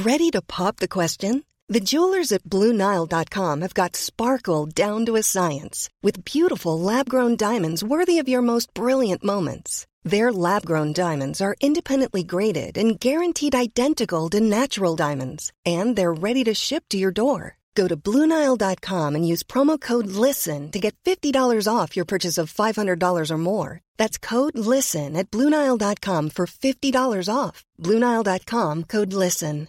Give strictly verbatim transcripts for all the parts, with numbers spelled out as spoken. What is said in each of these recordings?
Ready to pop the question? The jewelers at Blue Nile dot com have got sparkle down to a science with beautiful lab-grown diamonds worthy of your most brilliant moments. Their lab-grown diamonds are independently graded and guaranteed identical to natural diamonds, and they're ready to ship to your door. Go to Blue Nile dot com and use promo code LISTEN to get fifty dollars off your purchase of five hundred dollars or more. That's code LISTEN at Blue Nile dot com for fifty dollars off. Blue Nile dot com, code LISTEN.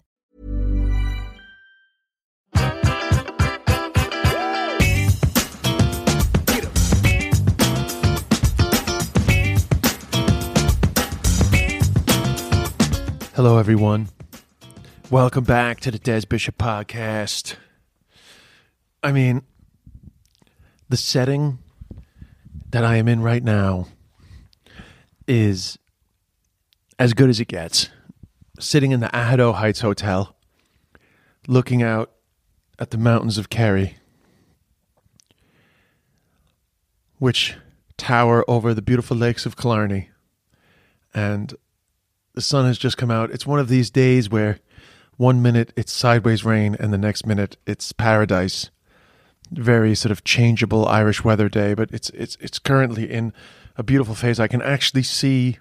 Hello, everyone. Welcome back to the Des Bishop Podcast. I mean, the setting that I am in right now is as good as it gets. Sitting in the Ahado Heights Hotel, looking out at the mountains of Kerry, which tower over the beautiful lakes of Killarney. And the sun has just come out. It's one of these days where one minute it's sideways rain and the next minute it's paradise. Very sort of changeable Irish weather day, but it's it's it's currently in a beautiful phase. I can actually see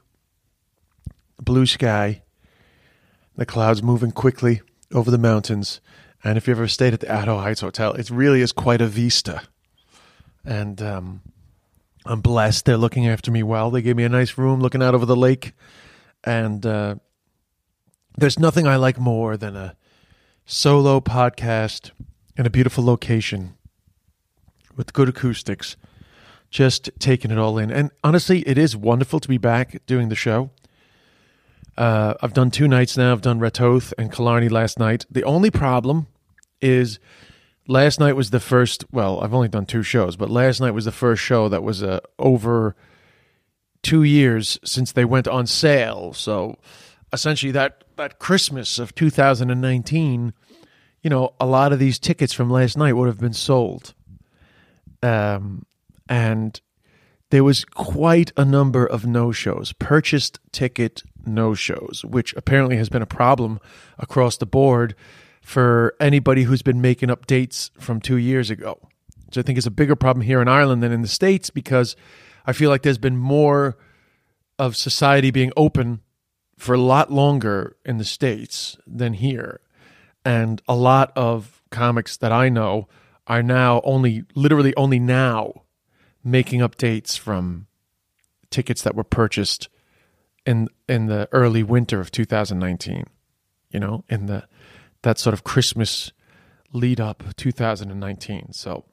blue sky, the clouds moving quickly over the mountains. And if you ever stayed at the Ahado Heights Hotel, it really is quite a vista. And um, I'm blessed. They're looking after me well. They gave me a nice room looking out over the lake. And uh, there's nothing I like more than a solo podcast in a beautiful location with good acoustics, just taking it all in. And honestly, it is wonderful to be back doing the show. Uh, I've done two nights now. I've done Ratoath and Killarney last night. The only problem is last night was the first, well, I've only done two shows, but last night was the first show that was uh, over two years since they went on sale. So essentially that, that Christmas of two thousand nineteen, you know, a lot of these tickets from last night would have been sold. Um, and there was quite a number of no-shows, purchased ticket no-shows, which apparently has been a problem across the board for anybody who's been making up dates from two years ago. Which I think is a bigger problem here in Ireland than in the States, because I feel like there's been more of society being open for a lot longer in the States than here. And a lot of comics that I know are now only, literally only now, making up dates from tickets that were purchased in in the early winter of two thousand nineteen. You know, in the that sort of Christmas lead up two thousand nineteen. So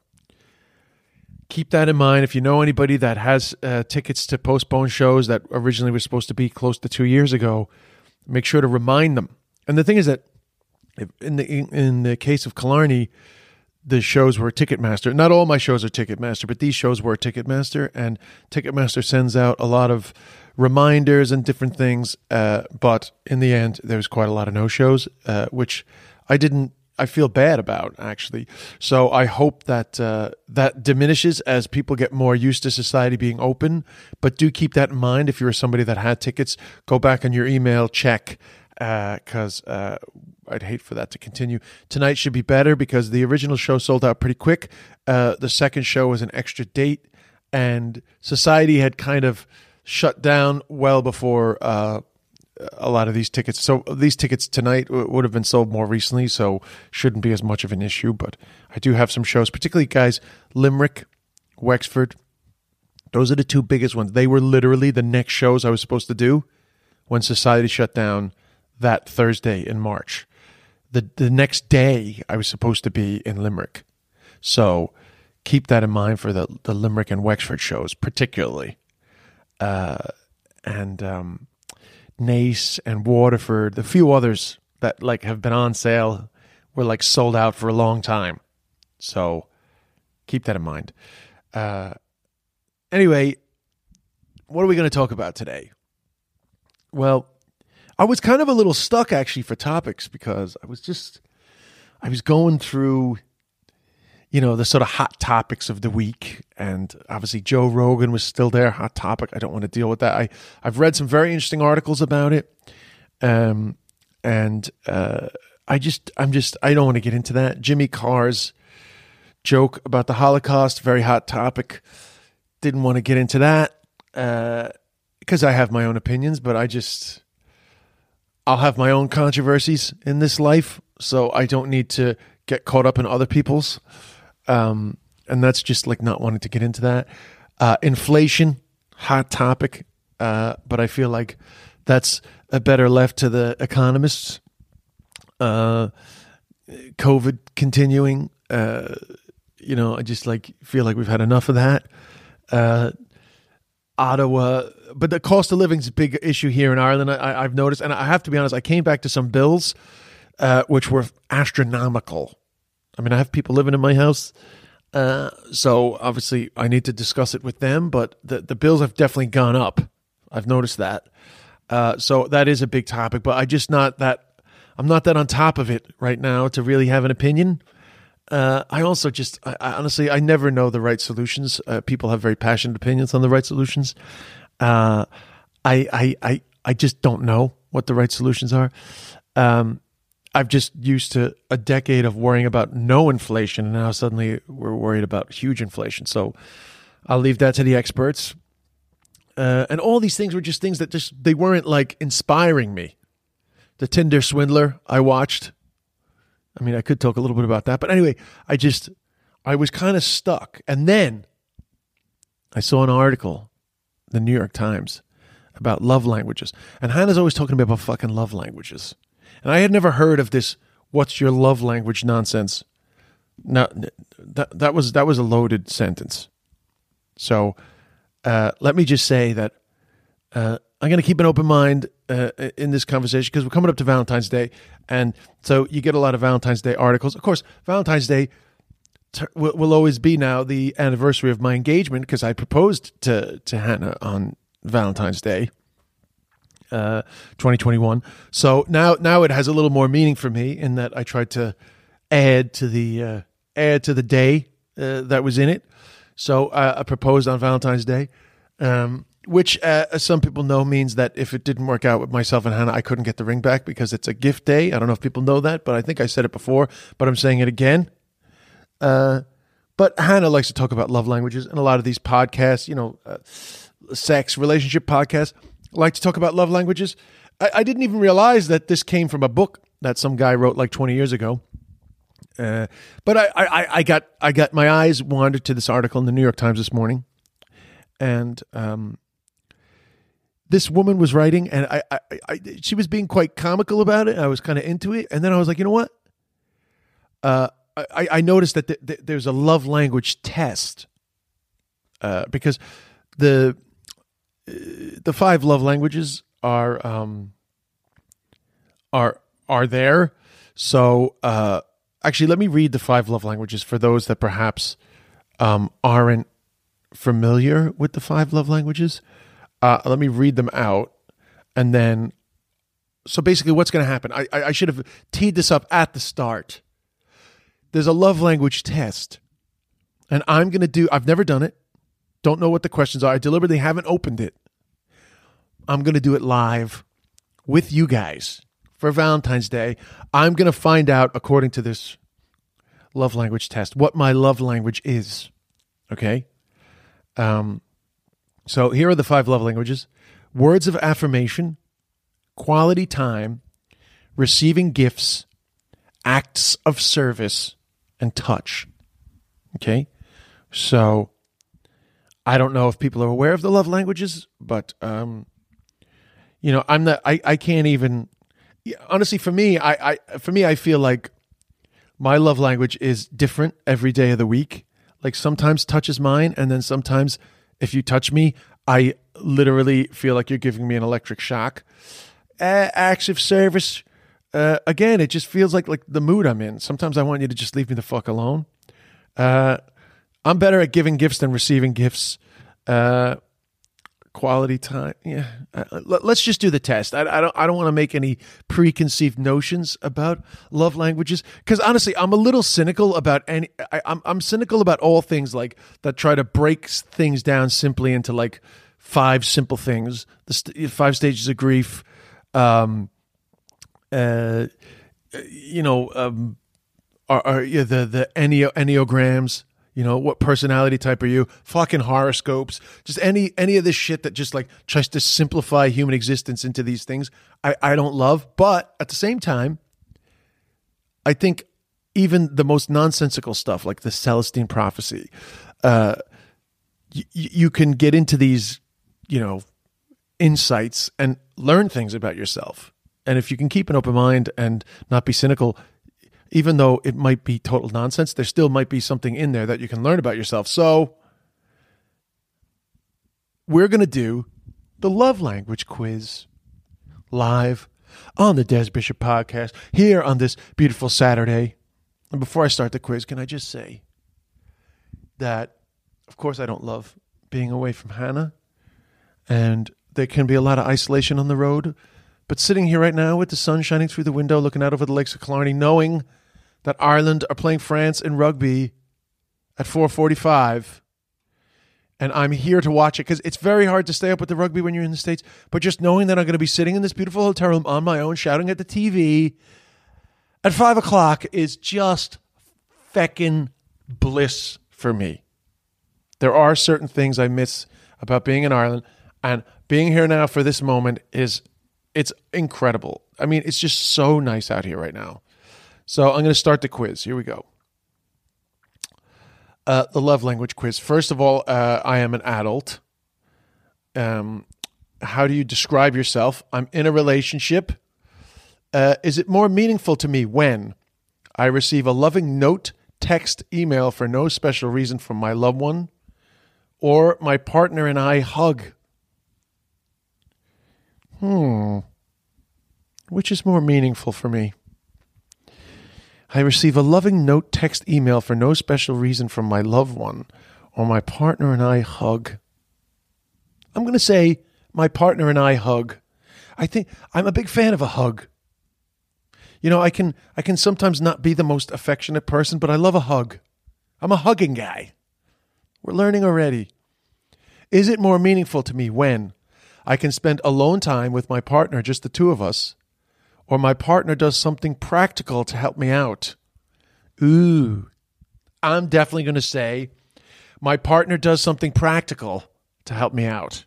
keep that in mind. If you know anybody that has uh, tickets to postpone shows that originally were supposed to be close to two years ago, make sure to remind them. And the thing is that if in the in the case of Killarney, the shows were Ticketmaster. Not all my shows are Ticketmaster, but these shows were Ticketmaster, and Ticketmaster sends out a lot of reminders and different things. Uh, but in the end, there was quite a lot of no-shows, uh, which I didn't. I feel bad about, actually. So I hope that uh, that diminishes as people get more used to society being open. But do keep that in mind. If you're somebody that had tickets, go back on your email, check, because uh, uh, I'd hate for that to continue. Tonight should be better because the original show sold out pretty quick. Uh, the second show was an extra date, and society had kind of shut down well before uh, a lot of these tickets. So these tickets tonight w- would have been sold more recently, so shouldn't be as much of an issue. But I do have some shows, particularly, guys, Limerick, Wexford. Those are the two biggest ones. They were literally the next shows I was supposed to do when society shut down that Thursday in March. The the next day, I was supposed to be in Limerick. So keep that in mind for the, the Limerick and Wexford shows, particularly. Uh, and um, Naas and Waterford, the few others that like have been on sale were like sold out for a long time. So keep that in mind. Uh, anyway, what are we going to talk about today? Well, I was kind of a little stuck actually for topics because I was just, I was going through, you know, the sort of hot topics of the week, and obviously Joe Rogan was still there, hot topic. I don't want to deal with that. I, I've read some very interesting articles about it, um, and uh, I just, I'm just, I don't want to get into that. Jimmy Carr's joke about the Holocaust, very hot topic. Didn't want to get into that because uh, I have my own opinions, but I just, I'll have my own controversies in this life, so I don't need to get caught up in other people's. Um, and that's just like not wanting to get into that. Uh, inflation, hot topic, uh, but I feel like that's a better left to the economists. Uh, COVID continuing, uh, you know, I just like feel like we've had enough of that. Uh, Ottawa, but the cost of living is a big issue here in Ireland. I, I've noticed, and I have to be honest, I came back to some bills, uh, which were astronomical. I mean, I have people living in my house, uh, so obviously I need to discuss it with them, but the, the bills have definitely gone up. I've noticed that. Uh, so that is a big topic, but I just not that, I'm not that on top of it right now to really have an opinion. Uh, I also just, I, I honestly, I never know the right solutions. Uh, people have very passionate opinions on the right solutions. Uh, I, I, I, I just don't know what the right solutions are. Um, I've just used to a decade of worrying about no inflation, and now suddenly we're worried about huge inflation. So I'll leave that to the experts. Uh, and all these things were just things that just, they weren't like inspiring me. The Tinder Swindler I watched. I mean, I could talk a little bit about that. But anyway, I just, I was kind of stuck. And then I saw an article, the New York Times, about love languages. And Hannah's always talking about, about fucking love languages. And I had never heard of this, what's your love language nonsense. No, that, that was that was a loaded sentence. So uh, let me just say that uh, I'm going to keep an open mind uh, in this conversation because we're coming up to Valentine's Day. And so you get a lot of Valentine's Day articles. Of course, Valentine's Day t- will, will always be now the anniversary of my engagement because I proposed to, to Hannah on Valentine's Day, uh, twenty twenty-one. So now now it has a little more meaning for me in that I tried to add to the uh, add to the day uh, that was in it. So uh, I proposed on Valentine's Day. Um Which, uh, as some people know, means that if it didn't work out with myself and Hannah, I couldn't get the ring back because it's a gift day. I don't know if people know that, but I think I said it before, but I'm saying it again. Uh, but Hannah likes to talk about love languages, and a lot of these podcasts, you know, uh, sex, relationship podcasts, like to talk about love languages. I, I didn't even realize that this came from a book that some guy wrote like twenty years ago. Uh, but I, I, I got I got my eyes wandered to this article in the New York Times this morning, and um. This woman was writing, and I, I, I, she was being quite comical about it. I was kind of into it, and then I was like, you know what? Uh, I, I noticed that th- th- there's a love language test uh, because the the five love languages are um, are are there. So uh, actually, let me read the five love languages for those that perhaps um, aren't familiar with the five love languages. Uh, let me read them out, and then, so basically what's going to happen, I, I I should have teed this up at the start. There's a love language test, and I'm going to do, I've never done it, don't know what the questions are, I deliberately haven't opened it. I'm going to do it live with you guys for Valentine's Day. I'm going to find out, according to this love language test, what my love language is, okay? Um... So here are the five love languages: words of affirmation, quality time, receiving gifts, acts of service, and touch. Okay? So I don't know if people are aware of the love languages, but, um, you know, I'm not, I, I can't even, honestly, for me, I, I, for me, I feel like my love language is different every day of the week. Like sometimes touch is mine, and then sometimes if you touch me, I literally feel like you're giving me an electric shock. Uh, acts of service, uh, again, it just feels like like the mood I'm in. Sometimes I want you to just leave me the fuck alone. Uh, I'm better at giving gifts than receiving gifts. Uh, quality time, yeah. Uh, let, let's just do the test. I, I don't. I don't want to make any preconceived notions about love languages because honestly, I'm a little cynical about any. I, I'm I'm cynical about all things like that try to break things down simply into like five simple things. The st- five stages of grief. Um, uh, you know, um, are, are yeah, the the enneo, enneagrams. You know, what personality type are you? Fucking horoscopes. Just any any of this shit that just like tries to simplify human existence into these things. I, I don't love, but at the same time, I think even the most nonsensical stuff like the Celestine prophecy, uh, y- you can get into these, you know, insights and learn things about yourself. And if you can keep an open mind and not be cynical, even though it might be total nonsense, there still might be something in there that you can learn about yourself. So we're going to do the love language quiz live on the Des Bishop podcast here on this beautiful Saturday. And before I start the quiz, can I just say that, of course, I don't love being away from Hannah, and there can be a lot of isolation on the road. But sitting here right now with the sun shining through the window, looking out over the lakes of Killarney, knowing that Ireland are playing France in rugby at four forty-five, and I'm here to watch it because it's very hard to stay up with the rugby when you're in the States, but just knowing that I'm going to be sitting in this beautiful hotel room on my own, shouting at the T V at five o'clock is just feckin' bliss for me. There are certain things I miss about being in Ireland, and being here now for this moment is, it's incredible. I mean, it's just so nice out here right now. So I'm going to start the quiz. Here we go. Uh, the love language quiz. First of all, uh, I am an adult. Um, how do you describe yourself? I'm in a relationship. Uh, is it more meaningful to me when I receive a loving note, text, email for no special reason from my loved one, or my partner and I hug? Hmm. Which is more meaningful for me? I receive a loving note, text, email for no special reason from my loved one, or my partner and I hug. I'm going to say my partner and I hug. I think I'm a big fan of a hug. You know, I can I can sometimes not be the most affectionate person, but I love a hug. I'm a hugging guy. We're learning already. Is it more meaningful to me when I can spend alone time with my partner, just the two of us, or my partner does something practical to help me out? Ooh, I'm definitely going to say my partner does something practical to help me out.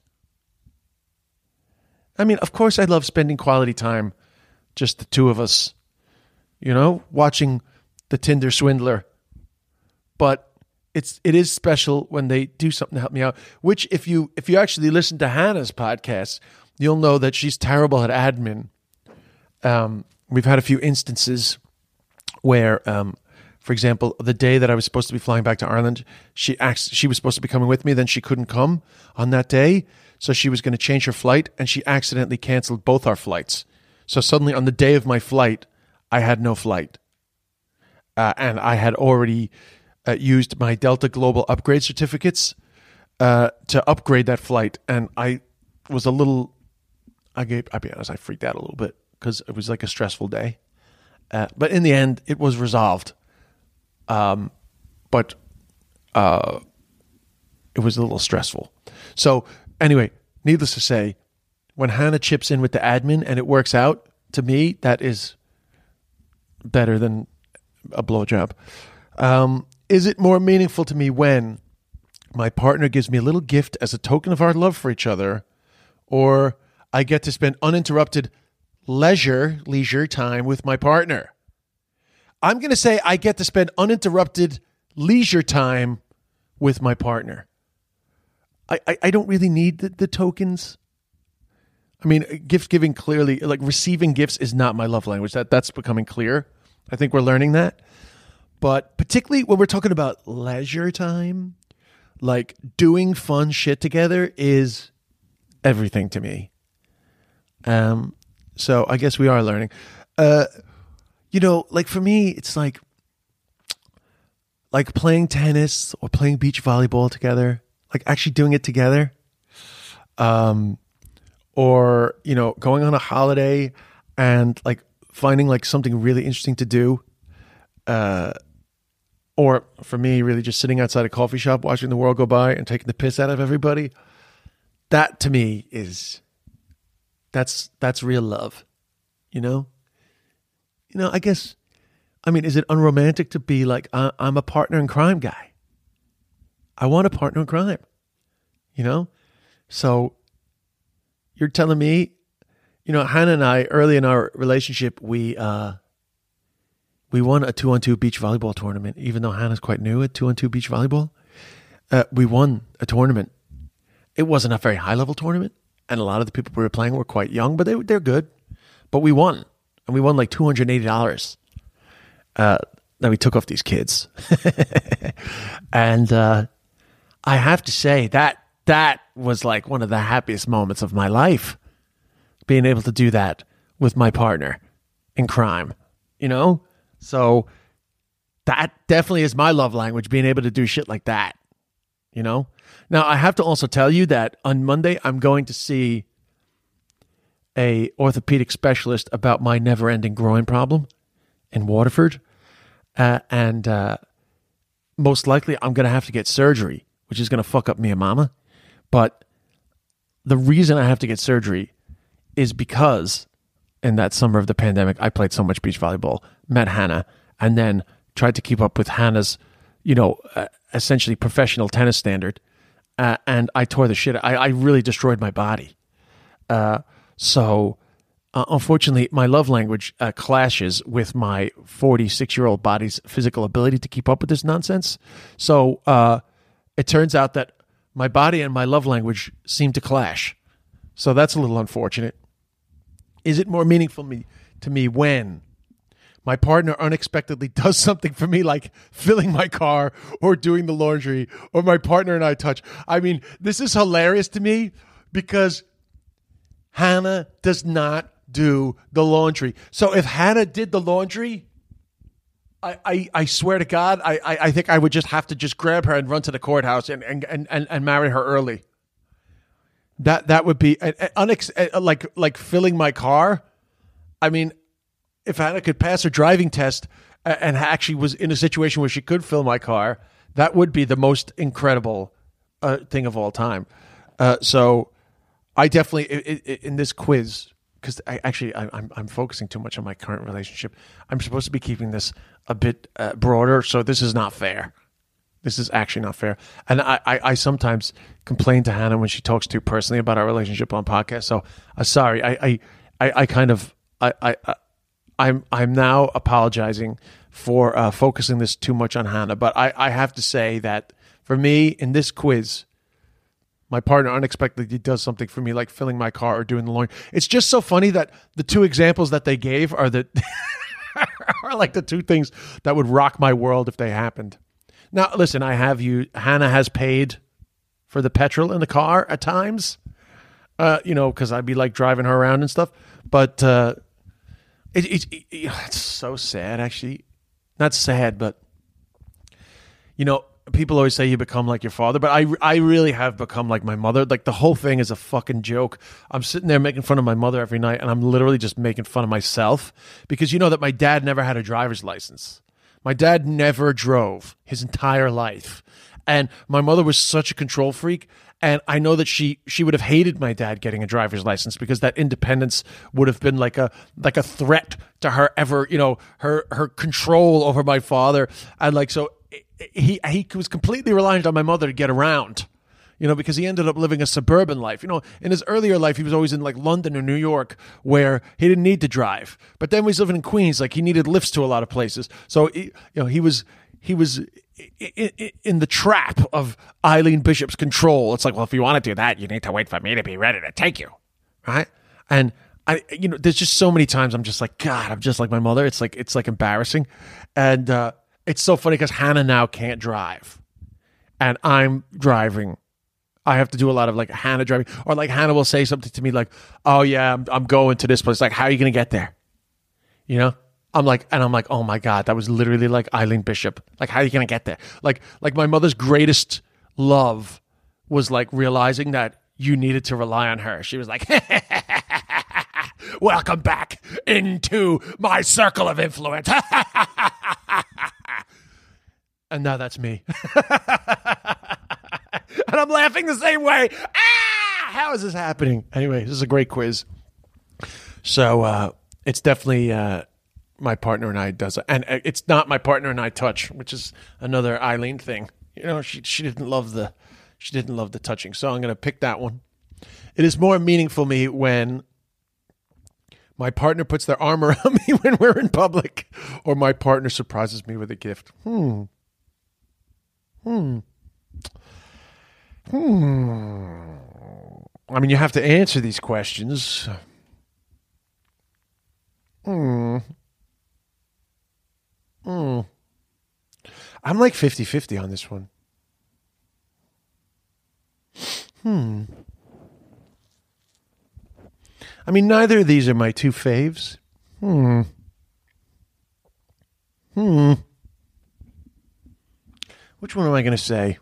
I mean, of course I love spending quality time, just the two of us, you know, watching The Tinder Swindler. But it's it is special when they do something to help me out, which if you if you actually listen to Hannah's podcast, you'll know that she's terrible at admin. Um, we've had a few instances where, um, for example, the day that I was supposed to be flying back to Ireland, she asked, she was supposed to be coming with me, then she couldn't come on that day, so she was going to change her flight, and she accidentally canceled both our flights. So suddenly on the day of my flight, I had no flight. Uh, and I had already uh, used my Delta Global upgrade certificates uh, to upgrade that flight. And I was a little, I gave, I'll be honest, I freaked out a little bit because it was like a stressful day. Uh, but in the end, it was resolved. Um, but uh, it was a little stressful. So anyway, needless to say, when Hannah chips in with the admin and it works out, to me, that is better than a blowjob. Um, is it more meaningful to me when my partner gives me a little gift as a token of our love for each other, or I get to spend uninterrupted leisure, leisure time with my partner? I'm going to say I get to spend uninterrupted leisure time with my partner. I, I, I don't really need the, the tokens. I mean, gift giving clearly, like receiving gifts is not my love language. That That's becoming clear. I think we're learning that. But particularly when we're talking about leisure time, like doing fun shit together is everything to me. Um, so I guess we are learning. Uh, you know, like for me, it's like, like playing tennis or playing beach volleyball together, like actually doing it together. Um, or, you know, going on a holiday and like finding like something really interesting to do. Uh, or for me, really just sitting outside a coffee shop, watching the world go by and taking the piss out of everybody. That to me is, that's, that's real love, you know? you know, I guess, I mean, is it unromantic to be like, I, I'm a partner in crime guy? I want a partner in crime, you know? So you're telling me, you know, Hannah and I, early in our relationship, we uh, we won a two-on-two beach volleyball tournament, even though Hannah's quite new at two-on-two beach volleyball. Uh, we won a tournament. It wasn't a very high-level tournament, and a lot of the people we were playing were quite young, but they, they're good. But we won, and we won like two hundred eighty dollars uh, that we took off these kids. And uh, I have to say, that that was like one of the happiest moments of my life, being able to do that with my partner in crime, you know? So that definitely is my love language, being able to do shit like that, you know? Now, I have to also tell you that on Monday, I'm going to see a orthopedic specialist about my never-ending groin problem in Waterford. Uh, and uh, most likely, I'm going to have to get surgery, which is going to fuck up me and mama. But the reason I have to get surgery is because in that summer of the pandemic, I played so much beach volleyball, met Hannah, and then tried to keep up with Hannah's, you know, uh, essentially professional tennis standard. Uh, and I tore the shit. I, I really destroyed my body. Uh, so, uh, unfortunately, my love language uh, clashes with my forty-six-year-old body's physical ability to keep up with this nonsense. So, uh, it turns out that my body and my love language seem to clash. So that's a little unfortunate. Is it more meaningful me, to me when my partner unexpectedly does something for me, like filling my car or doing the laundry, or my partner and I touch? I mean, this is hilarious to me because Hannah does not do the laundry. So if Hannah did the laundry, I, I, I swear to God, I, I, I think I would just have to just grab her and run to the courthouse and, and, and, and marry her early. That that would be an, an unex- like like filling my car. I mean, if Hannah could pass her driving test and actually was in a situation where she could fill my car, that would be the most incredible uh, thing of all time. Uh, so I definitely, it, it, in this quiz, because I actually I, I'm I'm focusing too much on my current relationship. I'm supposed to be keeping this a bit uh, broader, so this is not fair. This is actually not fair. And I, I, I sometimes complain to Hannah when she talks to personally about our relationship on podcasts. So uh, sorry, I, I, I, I kind of I, I, I I'm I'm now apologizing for uh, focusing this too much on Hannah. But I, I have to say that for me in this quiz, my partner unexpectedly does something for me, like filling my car or doing the laundry. It's just so funny that the two examples that they gave are the are like the two things that would rock my world if they happened. Now, listen, I have you. Hannah has paid for the petrol in the car at times, uh, you know, because I'd be like driving her around and stuff. But uh, it, it, it, it's so sad, actually. Not sad, but, you know, people always say you become like your father, but I, I really have become like my mother. Like the whole thing is a fucking joke. I'm sitting there making fun of my mother every night, and I'm literally just making fun of myself because you know that my dad never had a driver's license. My dad never drove his entire life. And my mother was such a control freak. And I know that she she would have hated my dad getting a driver's license because that independence would have been like a like a threat to her ever, you know, her her control over my father. And like, so he he was completely reliant on my mother to get around, you know, because he ended up living a suburban life. You know, in his earlier life, he was always in like London or New York where he didn't need to drive. But then when he's living in Queens, like he needed lifts to a lot of places. So, he, you know, he was he was in the trap of Eileen Bishop's control. It's like, well, if you want to do that, you need to wait for me to be ready to take you, right? And I, you know, there's just so many times I'm just like, God, I'm just like my mother. It's like it's like embarrassing, and uh, it's so funny because Hannah now can't drive, and I'm driving. I have to do a lot of like Hannah driving, or like Hannah will say something to me like, "Oh yeah, I'm, I'm going to this place." Like, how are you going to get there? You know, I'm like, and I'm like, oh my God, that was literally like Eileen Bishop. Like, how are you going to get there? Like, like my mother's greatest love was like realizing that you needed to rely on her. She was like, welcome back into my circle of influence. And now that's me. And I'm laughing the same way. Ah, how is this happening? Anyway, this is a great quiz. So uh, it's definitely uh, my partner and I does it. And it's not my partner and I touch, which is another Eileen thing. You know, she she didn't love the she didn't love the touching. So I'm going to pick that one. It is more meaningful me when my partner puts their arm around me when we're in public, or my partner surprises me with a gift. Hmm. Hmm. Hmm. I mean, you have to answer these questions. Hmm. Hmm. I'm like fifty-fifty on this one. Hmm. I mean, neither of these are my two faves. Hmm. Hmm. Which one am I going to say?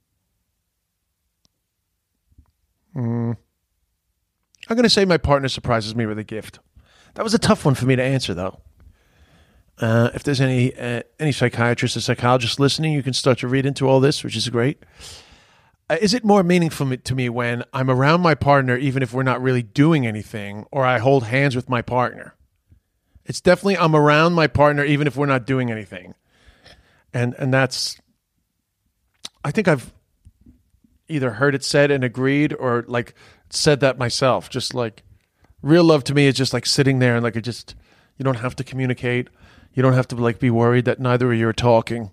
Hmm. I'm going to say my partner surprises me with a gift. That was a tough one for me to answer, though. Uh, if there's any uh, any psychiatrists or psychologists listening, you can start to read into all this, which is great. Uh, is it more meaningful to me when I'm around my partner, even if we're not really doing anything, or I hold hands with my partner? It's definitely I'm around my partner, even if we're not doing anything. And and that's, I think I've either heard it said and agreed, or like said that myself. Just like real love to me is just like sitting there and like it just, you don't have to communicate. You don't have to like be worried that neither of you are talking.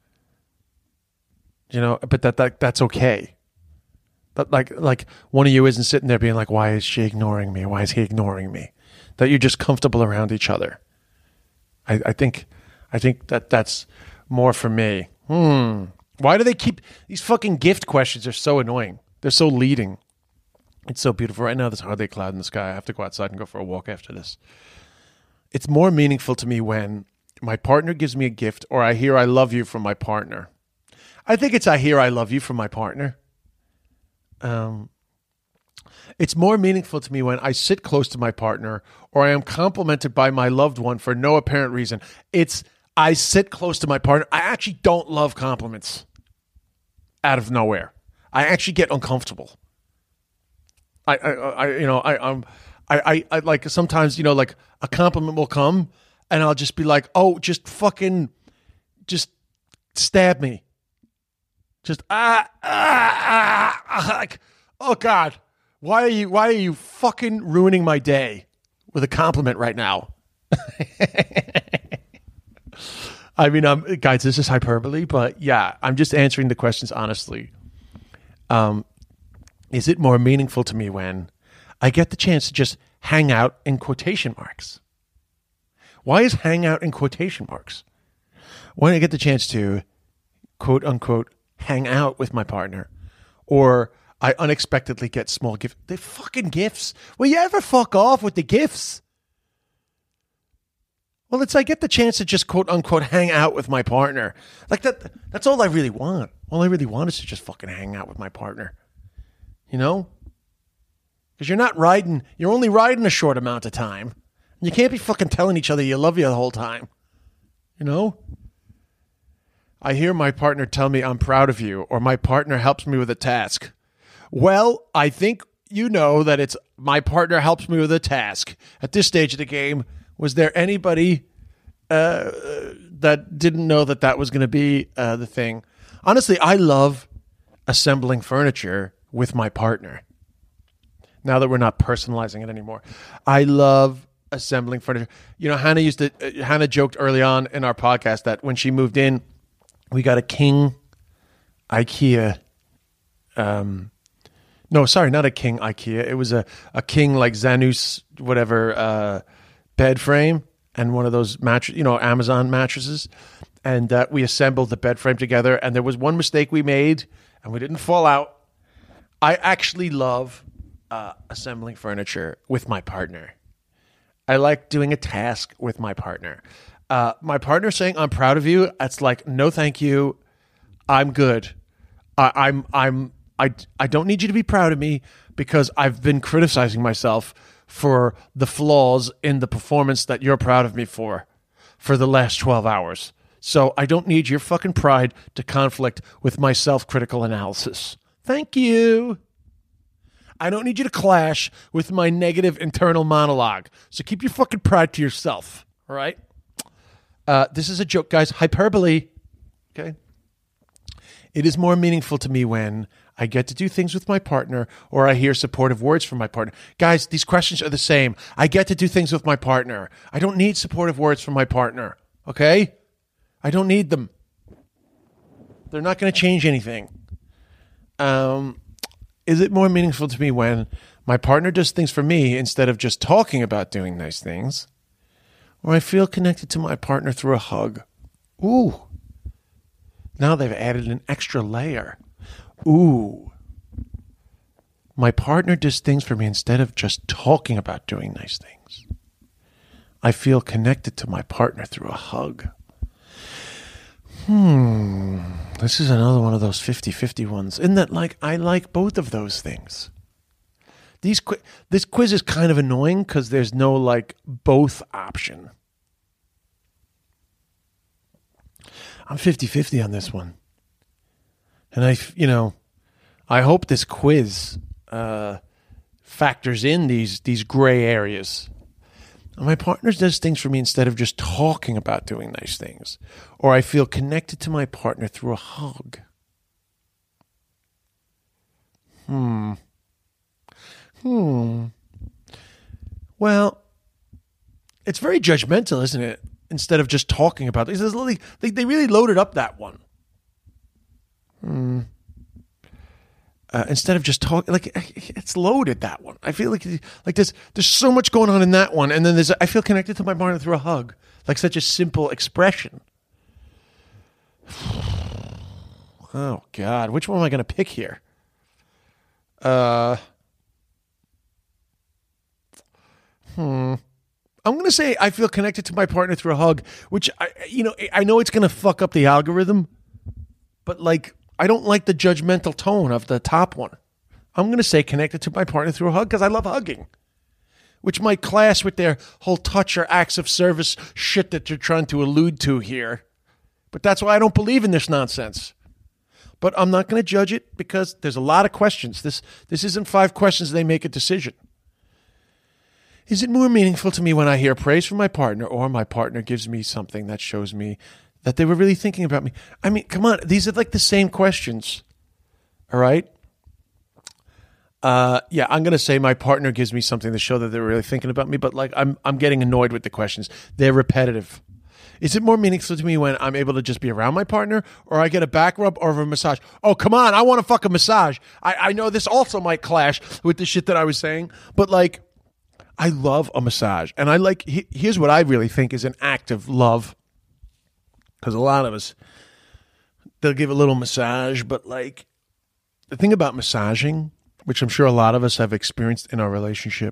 You know, but that, that that's okay. That like like one of you isn't sitting there being like, why is she ignoring me? Why is he ignoring me? That you're just comfortable around each other. I, I think I think that that's more for me. Hmm. Why do they keep these fucking gift questions are so annoying? They're so leading. It's so beautiful. Right now there's hardly a cloud in the sky. I have to go outside and go for a walk after this. It's more meaningful to me when my partner gives me a gift, or I hear I love you from my partner. I think it's I hear I love you from my partner. Um, it's more meaningful to me when I sit close to my partner, or I am complimented by my loved one for no apparent reason. It's I sit close to my partner. I actually don't love compliments out of nowhere. I actually get uncomfortable. I, I, I you know, I, I'm, I, I, I like sometimes, you know, like a compliment will come, and I'll just be like, oh, just fucking, just stab me. Just ah, ah, ah, like, oh God, why are you, why are you fucking ruining my day with a compliment right now? I mean, um, guys, this is hyperbole, but yeah, I'm just answering the questions honestly. Um, is it more meaningful to me when I get the chance to just hang out in quotation marks? Why is hang out in quotation marks? When I get the chance to quote unquote hang out with my partner, or I unexpectedly get small gifts. They're fucking gifts. Will you ever fuck off with the gifts? Well, it's I get the chance to just quote unquote hang out with my partner. Like that that's all I really want. All I really want is to just fucking hang out with my partner. You know? Because you're not riding, you're only riding a short amount of time. You can't be fucking telling each other you love you the whole time. You know? I hear my partner tell me I'm proud of you, or my partner helps me with a task. Well, I think you know that it's my partner helps me with a task. At this stage of the game, was there anybody uh, that didn't know that that was going to be uh, the thing? Honestly, I love assembling furniture with my partner. Now that we're not personalizing it anymore, I love assembling furniture. You know, Hannah used to. Uh, Hannah joked early on in our podcast that when she moved in, we got a king IKEA. Um, no, sorry, not a king IKEA. It was a a king like Zanus whatever uh, bed frame and one of those mattress, you know, Amazon mattresses. And uh, we assembled the bed frame together. And there was one mistake we made, and we didn't fall out. I actually love uh, assembling furniture with my partner. I like doing a task with my partner. Uh, my partner saying I'm proud of you. It's like, no, thank you. I'm good. I, I'm I'm I I don't need you to be proud of me because I've been criticizing myself for the flaws in the performance that you're proud of me for for the last twelve hours. So I don't need your fucking pride to conflict with my self-critical analysis. Thank you. I don't need you to clash with my negative internal monologue. So keep your fucking pride to yourself. All right? Uh, this is a joke, guys. Hyperbole. Okay. It is more meaningful to me when I get to do things with my partner or I hear supportive words from my partner. Guys, these questions are the same. I get to do things with my partner. I don't need supportive words from my partner. Okay? I don't need them. They're not going to change anything. Um, is it more meaningful to me when my partner does things for me instead of just talking about doing nice things? Or I feel connected to my partner through a hug? Ooh. Now they've added an extra layer. Ooh. My partner does things for me instead of just talking about doing nice things. I feel connected to my partner through a hug. Hmm. This is another one of those fifty-fifty ones. Isn't that like, I like both of those things. These qui- This quiz is kind of annoying because there's no like both option. I'm fifty-fifty on this one. And I, you know, I hope this quiz uh, factors in these these gray areas. My partner does things for me instead of just talking about doing nice things. Or I feel connected to my partner through a hug. Hmm. Hmm. Well, it's very judgmental, isn't it? Instead of just talking about it. They, they really loaded up that one. Hmm. Uh, instead of just talking, like it's loaded, that one. I feel like like there's there's so much going on in that one, and then there's I feel connected to my partner through a hug, like such a simple expression. Oh God, which one am I going to pick here? Uh, hmm. I'm going to say I feel connected to my partner through a hug, which I you know I know it's going to fuck up the algorithm, but like. I don't like the judgmental tone of the top one. I'm going to say connected to my partner through a hug because I love hugging, which might clash with their whole touch or acts of service shit that you're trying to allude to here. But that's why I don't believe in this nonsense. But I'm not going to judge it because there's a lot of questions. This, this isn't five questions they make a decision. Is it more meaningful to me when I hear praise from my partner or my partner gives me something that shows me that they were really thinking about me? I mean, come on. These are like the same questions. All right? Uh, yeah, I'm going to say my partner gives me something to show that they're really thinking about me, but like I'm I'm getting annoyed with the questions. They're repetitive. Is it more meaningful to me when I'm able to just be around my partner or I get a back rub or a massage? Oh, come on. I want a fucking massage. I, I know this also might clash with the shit that I was saying, but like I love a massage. And I like, he, here's what I really think is an act of love. Because a lot of us, they'll give a little massage, but like the thing about massaging, which I'm sure a lot of us have experienced in our relationship,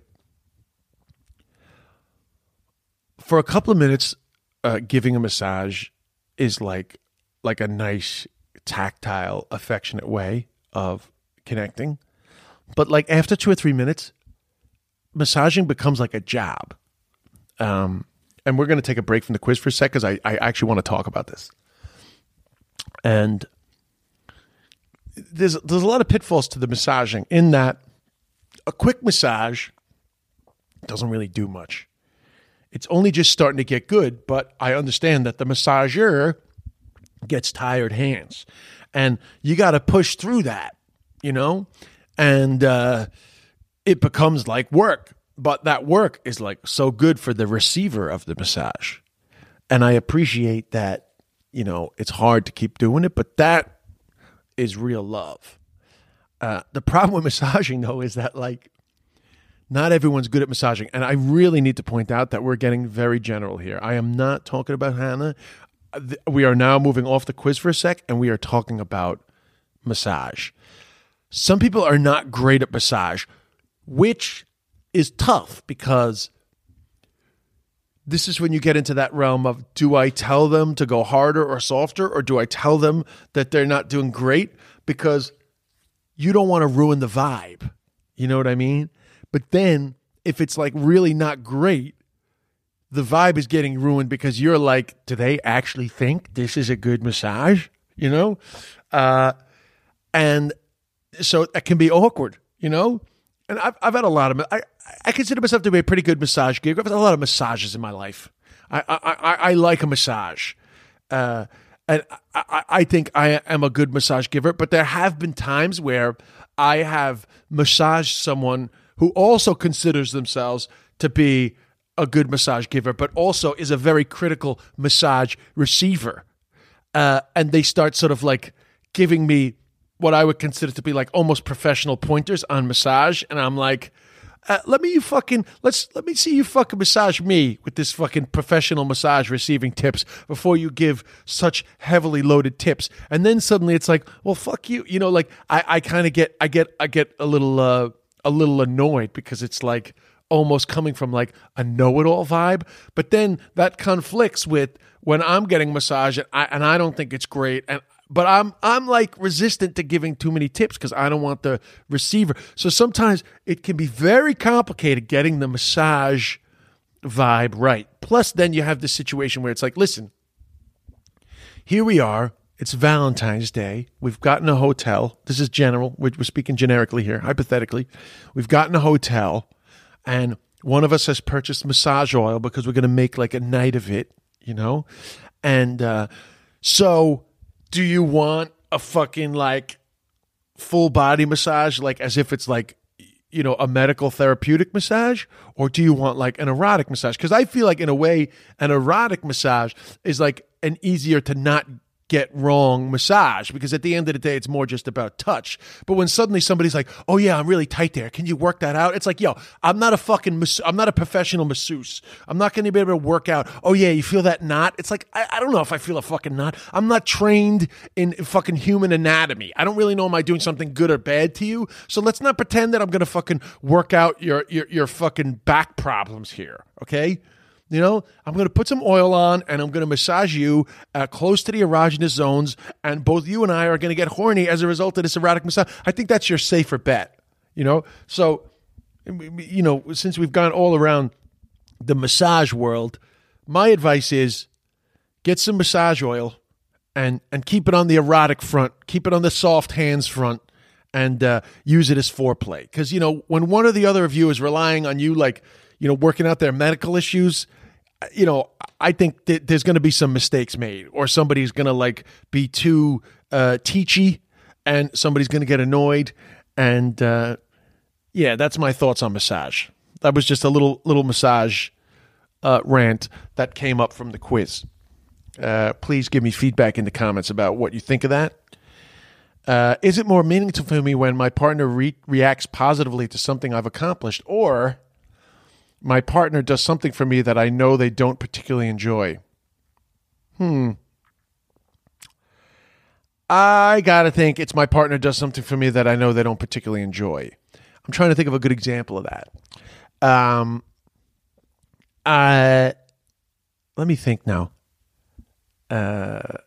for a couple of minutes, uh, giving a massage is like like a nice, tactile, affectionate way of connecting. But like after two or three minutes, massaging becomes like a job. Um. And we're going to take a break from the quiz for a sec because I, I actually want to talk about this. And there's there's a lot of pitfalls to the massaging in that a quick massage doesn't really do much. It's only just starting to get good, but I understand that the massager gets tired hands. And you got to push through that, you know? And uh, it becomes like work. But that work is like so good for the receiver of the massage. And I appreciate that, you know, it's hard to keep doing it, but that is real love. Uh, the problem with massaging, though, is that like not everyone's good at massaging. And I really need to point out that we're getting very general here. I am not talking about Hannah. We are now moving off the quiz for a sec, and we are talking about massage. Some people are not great at massage, which is tough because this is when you get into that realm of, do I tell them to go harder or softer, or do I tell them that they're not doing great? Because you don't want to ruin the vibe. You know what I mean? But then if it's like really not great, the vibe is getting ruined because you're like, do they actually think this is a good massage? You know? Uh, and so that can be awkward, you know? And I've, I've had a lot of, I, I consider myself to be a pretty good massage giver. I've had a lot of massages in my life. I I I, I like a massage. Uh, and I, I think I am a good massage giver, but there have been times where I have massaged someone who also considers themselves to be a good massage giver, but also is a very critical massage receiver. Uh, and they start sort of like giving me what I would consider to be like almost professional pointers on massage. And I'm like, Uh, let me you fucking let's let me see you fucking massage me with this fucking professional massage receiving tips before you give such heavily loaded tips. And then suddenly it's like, well, fuck you, you know, like I, I kind of get I get I get a little uh, a little annoyed because it's like almost coming from like a know-it-all vibe. But then that conflicts with when I'm getting massage and I, and I don't think it's great. And But I'm I'm like resistant to giving too many tips because I don't want the receiver. So sometimes it can be very complicated getting the massage vibe right. Plus, then you have this situation where it's like, listen, here we are. It's Valentine's Day. We've gotten a hotel. This is general. We're, we're speaking generically here, hypothetically. We've gotten a hotel, and one of us has purchased massage oil because we're going to make like a night of it, you know? And uh, so... do you want a fucking like full body massage, like as if it's like, you know, a medical therapeutic massage? Or do you want like an erotic massage? Because I feel like in a way, an erotic massage is like an easier to not get wrong massage, because at the end of the day, it's more just about touch. But when suddenly somebody's like, oh yeah, I'm really tight there, can you work that out? It's like, yo, I'm not a fucking, mas- I'm not a professional masseuse. I'm not going to be able to work out. Oh yeah, you feel that knot? It's like, I, I don't know if I feel a fucking knot. I'm not trained in fucking human anatomy. I don't really know, am I doing something good or bad to you? So let's not pretend that I'm going to fucking work out your, your, your fucking back problems here. Okay. You know, I'm going to put some oil on and I'm going to massage you uh, close to the erogenous zones, and both you and I are going to get horny as a result of this erotic massage. I think that's your safer bet, you know? So, you know, since we've gone all around the massage world, my advice is get some massage oil and, and keep it on the erotic front, keep it on the soft hands front, and uh, use it as foreplay. Because, you know, when one or the other of you is relying on you, like, you know, working out their medical issues, you know, I think th- there's going to be some mistakes made, or somebody's going to like be too uh, teachy, and somebody's going to get annoyed. And uh, yeah, that's my thoughts on massage. That was just a little little massage uh, rant that came up from the quiz. Uh, please give me feedback in the comments about what you think of that. Uh, is it more meaningful for me when my partner re- reacts positively to something I've accomplished, or my partner does something for me that I know they don't particularly enjoy? Hmm. I gotta think it's my partner does something for me that I know they don't particularly enjoy. I'm trying to think of a good example of that. Um, uh, let me think now. Uh,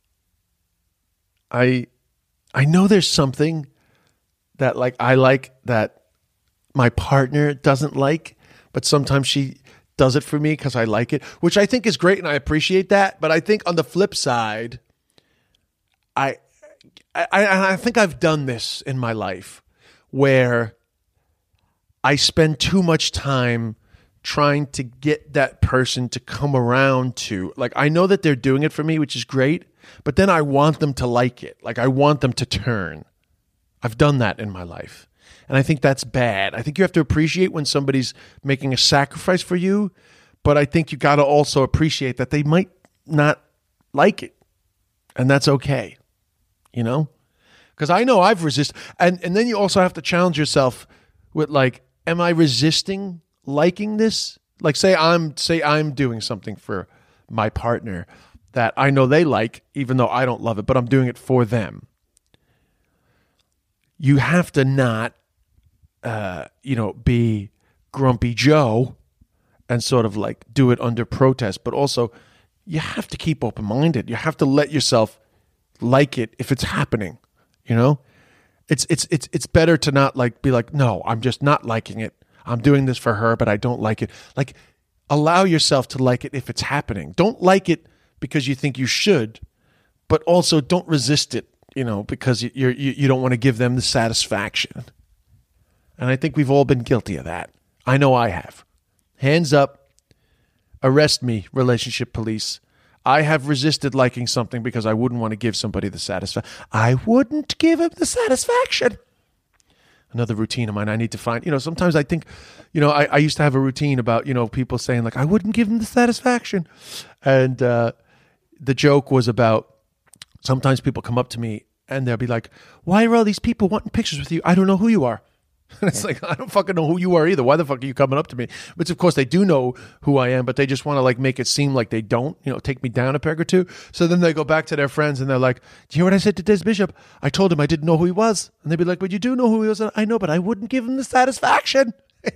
I, I know there's something that like I like that my partner doesn't like, but sometimes she does it for me because I like it, which I think is great and I appreciate that. But I think on the flip side, I, I, I think I've done this in my life where I spend too much time trying to get that person to come around to, like, I know that they're doing it for me, which is great, but then I want them to like it. Like, I want them to turn. I've done that in my life. And I think that's bad. I think you have to appreciate when somebody's making a sacrifice for you, but I think you got to also appreciate that they might not like it. And that's okay, you know? Because I know I've resisted. And, and then you also have to challenge yourself with, like, am I resisting liking this? Like, say I'm say I'm doing something for my partner that I know they like, even though I don't love it, but I'm doing it for them. You have to not Uh, you know, be Grumpy Joe and sort of like do it under protest, but also you have to keep open-minded. You have to let yourself like it if it's happening, you know? It's it's it's it's better to not like be like, no, I'm just not liking it. I'm doing this for her, but I don't like it. Like, allow yourself to like it if it's happening. Don't like it because you think you should, but also don't resist it, you know, because you're, you you don't want to give them the satisfaction. And I think we've all been guilty of that. I know I have. Hands up. Arrest me, relationship police. I have resisted liking something because I wouldn't want to give somebody the satisfaction. I wouldn't give him the satisfaction. Another routine of mine I need to find. You know, sometimes I think, you know, I, I used to have a routine about, you know, people saying like, I wouldn't give him the satisfaction. And uh, the joke was about sometimes people come up to me and they'll be like, why are all these people wanting pictures with you? I don't know who you are. And it's like, I don't fucking know who you are either. Why the fuck are you coming up to me? Which, of course, they do know who I am, but they just want to like make it seem like they don't, you know, take me down a peg or two. So then they go back to their friends and they're like, do you hear what I said to Des Bishop? I told him I didn't know who he was. And they'd be like, but you do know who he was. And I know, but I wouldn't give him the satisfaction.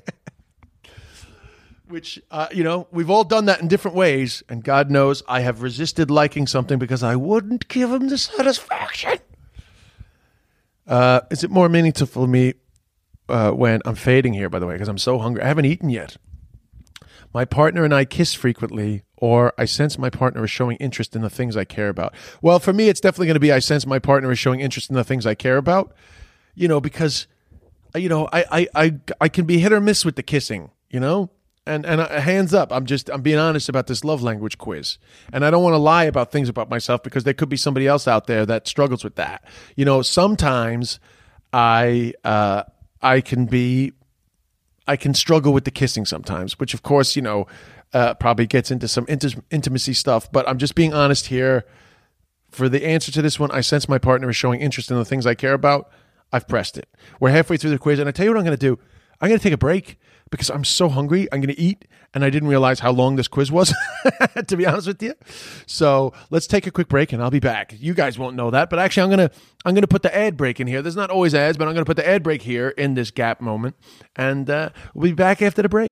Which, uh, you know, we've all done that in different ways. And God knows I have resisted liking something because I wouldn't give him the satisfaction. Uh, is it more meaningful for me uh, when I'm fading here, by the way, because I'm so hungry. I haven't eaten yet. My partner and I kiss frequently, or I sense my partner is showing interest in the things I care about. Well, for me, it's definitely going to be I sense my partner is showing interest in the things I care about, you know, because, you know, I I I, I can be hit or miss with the kissing, you know? And and uh, hands up, I'm just, I'm being honest about this love language quiz. And I don't want to lie about things about myself because there could be somebody else out there that struggles with that. You know, sometimes I uh, I can be, I can struggle with the kissing sometimes, which of course, you know, uh, probably gets into some int- intimacy stuff. But I'm just being honest here. For the answer to this one, I sense my partner is showing interest in the things I care about. I've pressed it. We're halfway through the quiz, and I tell you what I'm going to do. I'm going to take a break because I'm so hungry. I'm going to eat, and I didn't realize how long this quiz was, to be honest with you. So let's take a quick break, and I'll be back. You guys won't know that, but actually, I'm going to I'm going to put the ad break in here. There's not always ads, but I'm going to put the ad break here in this gap moment, and uh, we'll be back after the break.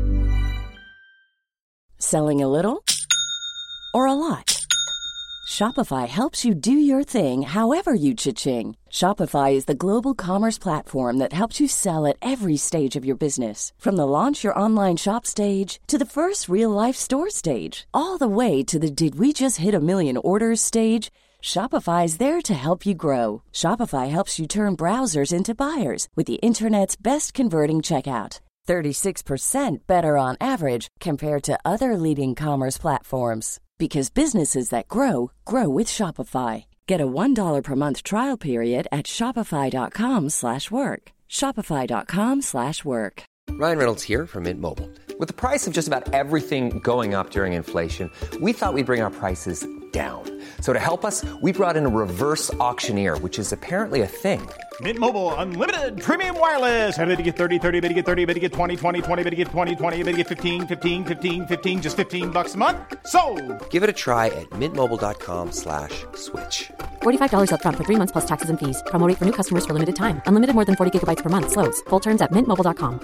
Selling a little or a lot? Shopify helps you do your thing however you cha-ching. Shopify is the global commerce platform that helps you sell at every stage of your business. From the launch your online shop stage to the first real-life store stage, all the way to the did we just hit a million orders stage. Shopify is there to help you grow. Shopify helps you turn browsers into buyers with the internet's best converting checkout. thirty-six percent better on average compared to other leading commerce platforms. Because businesses that grow, grow with Shopify. Get a one dollar per month trial period at shopify.com slash work. Shopify.com slash work. Ryan Reynolds here from Mint Mobile. With the price of just about everything going up during inflation, we thought we'd bring our prices down. So to help us, we brought in a reverse auctioneer, which is apparently a thing. Mint Mobile Unlimited Premium Wireless. How to get thirty, thirty, how to get thirty, how to get twenty, twenty, twenty, how to get twenty, twenty, how to get fifteen, fifteen, fifteen, fifteen, just fifteen bucks a month? Sold! Give it a try at mintmobile.com slash switch. forty-five dollars up front for three months plus taxes and fees. Promo rate for new customers for limited time. Unlimited more than forty gigabytes per month. Slows full terms at mint mobile dot com.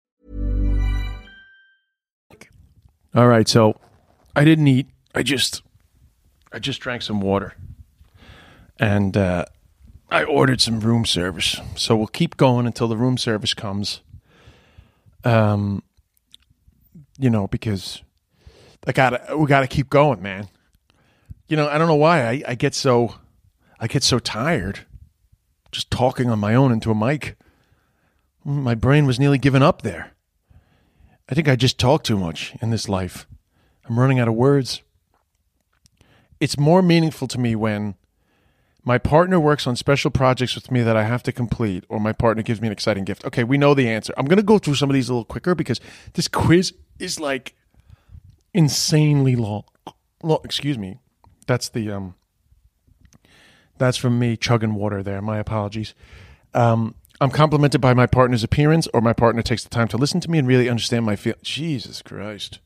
All right, so I didn't eat. I just, I just drank some water, and uh, I ordered some room service. So we'll keep going until the room service comes. Um, you know, because I gotta, we gotta keep going, man. You know, I don't know why I, I get so, I get so tired just talking on my own into a mic. My brain was nearly giving up there. I think I just talk too much in this life. I'm running out of words. It's more meaningful to me when my partner works on special projects with me that I have to complete, or my partner gives me an exciting gift. Okay, we know the answer. I'm going to go through some of these a little quicker because this quiz is like insanely long. Well, excuse me. That's the um. That's from me chugging water there. My apologies. Um. I'm complimented by my partner's appearance, or my partner takes the time to listen to me and really understand my feel. Jesus Christ.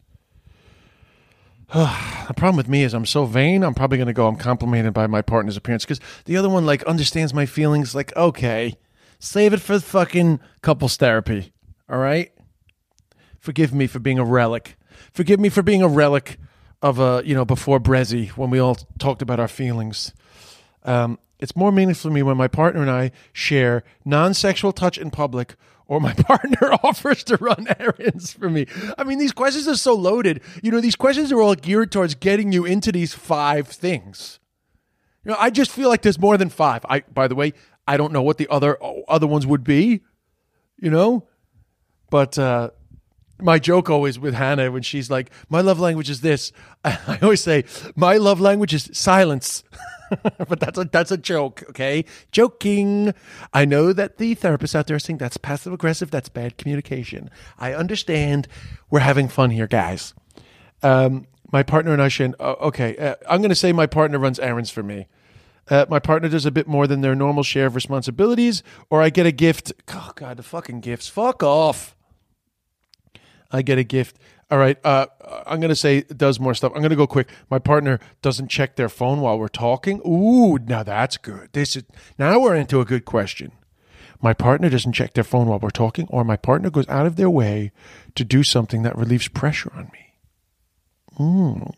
The problem with me is I'm so vain, I'm probably going to go, I'm complimented by my partner's appearance, because the other one, like, understands my feelings, like, okay, save it for fucking couples therapy, all right? Forgive me for being a relic. Forgive me for being a relic of, a, you know, before Brezzy, when we all talked about our feelings. Um... It's more meaningful to me when my partner and I share non-sexual touch in public, or my partner offers to run errands for me. I mean, these questions are so loaded. You know, these questions are all geared towards getting you into these five things. You know, I just feel like there's more than five. I, by the way, I don't know what the other other ones would be, you know, but uh, my joke always with Hannah when she's like, my love language is this. I always say, my love language is silence. But that's a, that's a joke, okay? Joking. I know that the therapists out there are saying that's passive aggressive. That's bad communication. I understand. We're having fun here, guys. Um, my partner and I, Shane, uh, okay, uh, I'm going to say my partner runs errands for me. Uh, my partner does a bit more than their normal share of responsibilities, or I get a gift. Oh, God, the fucking gifts. Fuck off. I get a gift. All right, uh, I'm going to say it does more stuff. I'm going to go quick. My partner doesn't check their phone while we're talking. Ooh, now that's good. This is now we're into a good question. My partner doesn't check their phone while we're talking, or my partner goes out of their way to do something that relieves pressure on me. Mm.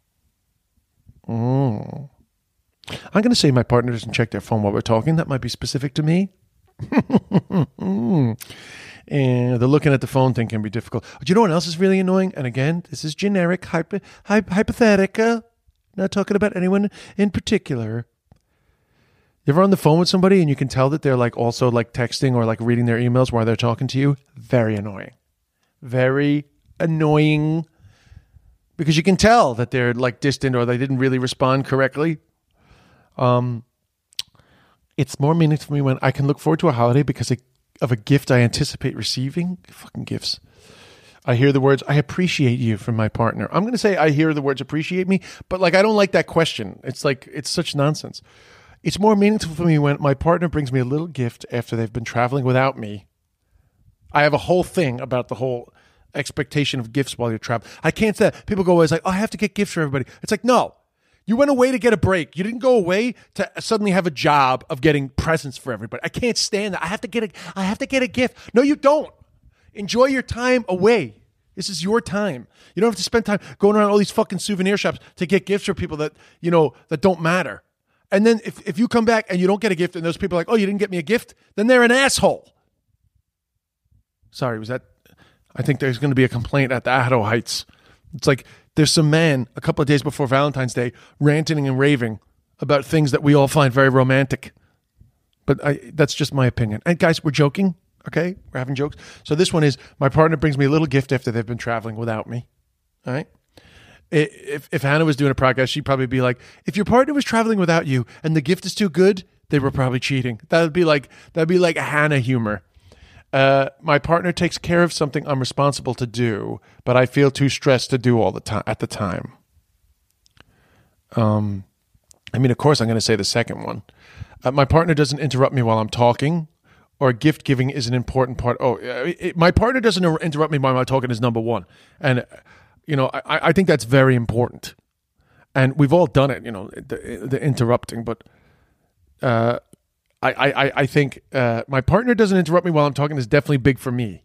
Mm. I'm going to say my partner doesn't check their phone while we're talking. That might be specific to me. mm. And the looking at the phone thing can be difficult. Do you know what else is really annoying? And again, this is generic, hypo, hypo, hypothetical. Not talking about anyone in particular. You ever on the phone with somebody and you can tell that they're like also like texting or like reading their emails while they're talking to you? Very annoying. Very annoying. Because you can tell that they're like distant or they didn't really respond correctly. Um, it's more meaningful for me when I can look forward to a holiday because it of a gift I anticipate receiving. Fucking gifts. I hear the words, I appreciate you from my partner. I'm going to say I hear the words appreciate me, but like I don't like that question. It's like, it's such nonsense. It's more meaningful for me when my partner brings me a little gift after they've been traveling without me. I have a whole thing about the whole expectation of gifts while you're traveling. I can't say that. People go always like, oh, I have to get gifts for everybody. It's like, no. You went away to get a break. You didn't go away to suddenly have a job of getting presents for everybody. I can't stand that. I have to get a I have to get a gift. No, you don't. Enjoy your time away. This is your time. You don't have to spend time going around all these fucking souvenir shops to get gifts for people that, you know, that don't matter. And then if, if you come back and you don't get a gift and those people are like, oh, you didn't get me a gift, then they're an asshole. Sorry, was that? I think there's going to be a complaint at the Addo Heights. It's like, there's some man a couple of days before Valentine's Day ranting and raving about things that we all find very romantic. But I, that's just my opinion. And guys, we're joking, okay? We're having jokes. So this one is, my partner brings me a little gift after they've been traveling without me. All right? If, if Hannah was doing a podcast, she'd probably be like, if your partner was traveling without you and the gift is too good, they were probably cheating. That would be like, that'd be like a Hannah humor. Uh, my partner takes care of something I'm responsible to do, but I feel too stressed to do all the time at the time. Um, I mean, of course, I'm going to say the second one. Uh, my partner doesn't interrupt me while I'm talking, or gift giving is an important part. Oh, it, it, my partner doesn't interrupt me while I'm talking is number one, and you know, I, I think that's very important. And we've all done it, you know, the, the interrupting, but. Uh, I, I, I think uh, my partner doesn't interrupt me while I'm talking is definitely big for me.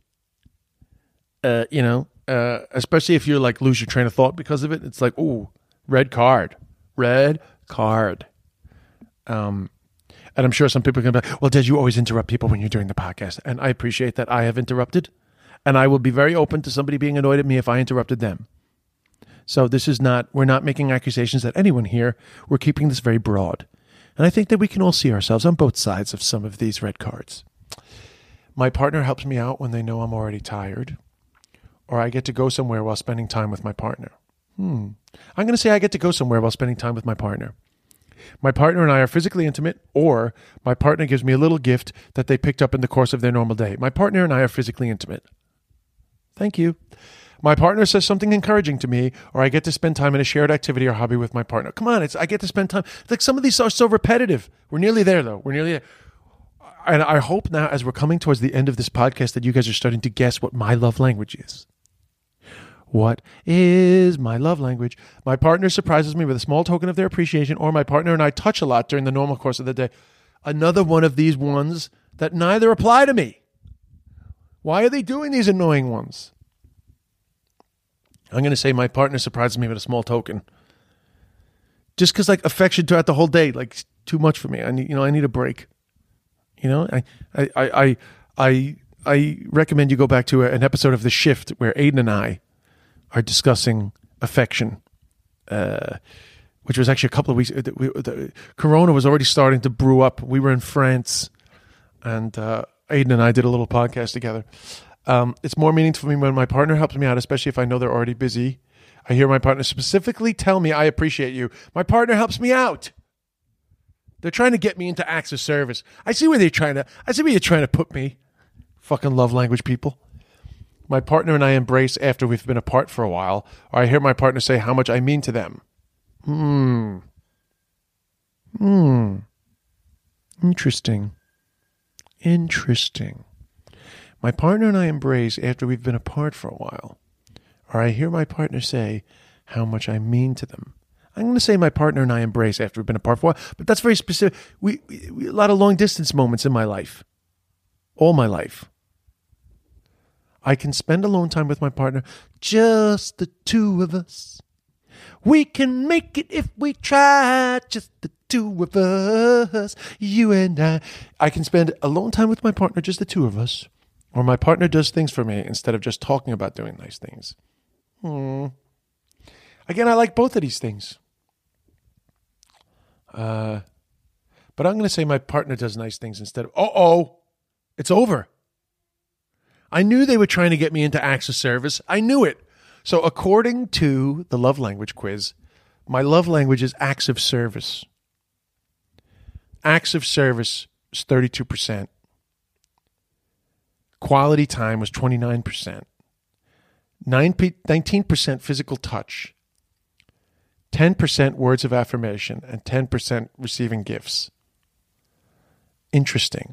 Uh, you know, uh, especially if you like lose your train of thought because of it. It's like, ooh, red card, red card. Um, and I'm sure some people are going to be like, well, Des, you always interrupt people when you're doing the podcast. And I appreciate that I have interrupted. And I will be very open to somebody being annoyed at me if I interrupted them. So this is not, we're not making accusations at anyone here. We're keeping this very broad. And I think that we can all see ourselves on both sides of some of these red cards. My partner helps me out when they know I'm already tired, or I get to go somewhere while spending time with my partner. Hmm. I'm going to say I get to go somewhere while spending time with my partner. My partner and I are physically intimate, or my partner gives me a little gift that they picked up in the course of their normal day. My partner and I are physically intimate. Thank you. My partner says something encouraging to me, or I get to spend time in a shared activity or hobby with my partner. Come on, it's I get to spend time. Like some of these are so repetitive. We're nearly there, though. We're nearly there. And I hope now, as we're coming towards the end of this podcast, that you guys are starting to guess what my love language is. What is my love language? My partner surprises me with a small token of their appreciation, or my partner and I touch a lot during the normal course of the day. Another one of these ones that neither apply to me. Why are they doing these annoying ones? I'm going to say my partner surprises me with a small token. Just because, like, affection throughout the whole day, like, too much for me. I need, you know, I need a break. You know, I, I, I, I, I recommend you go back to an episode of The Shift where Aiden and I are discussing affection, uh, which was actually a couple of weeks. The, we, the, Corona was already starting to brew up. We were in France, and uh, Aiden and I did a little podcast together. Um, it's more meaningful for me when my partner helps me out, especially if I know they're already busy. I hear my partner specifically tell me, I appreciate you. My partner helps me out. They're trying to get me into acts of service. I see where they're trying to, I see where you're trying to put me. Fucking love language people. My partner and I embrace after we've been apart for a while, or I hear my partner say how much I mean to them. Hmm. Hmm. Interesting. Interesting. My partner and I embrace after we've been apart for a while, or I hear my partner say how much I mean to them. I'm going to say my partner and I embrace after we've been apart for a while, but that's very specific. We, we, we a lot of long distance moments in my life, all my life. I can spend alone time with my partner, just the two of us. We can make it if we try, just the two of us, you and I. I can spend alone time with my partner, just the two of us, or my partner does things for me instead of just talking about doing nice things. Hmm. Again, I like both of these things. Uh, but I'm going to say my partner does nice things instead of, uh-oh, it's over. I knew they were trying to get me into acts of service. I knew it. So according to the love language quiz, my love language is acts of service. Acts of service is thirty-two percent. Quality time was twenty-nine percent. nineteen percent physical touch. ten percent words of affirmation. And ten percent receiving gifts. Interesting.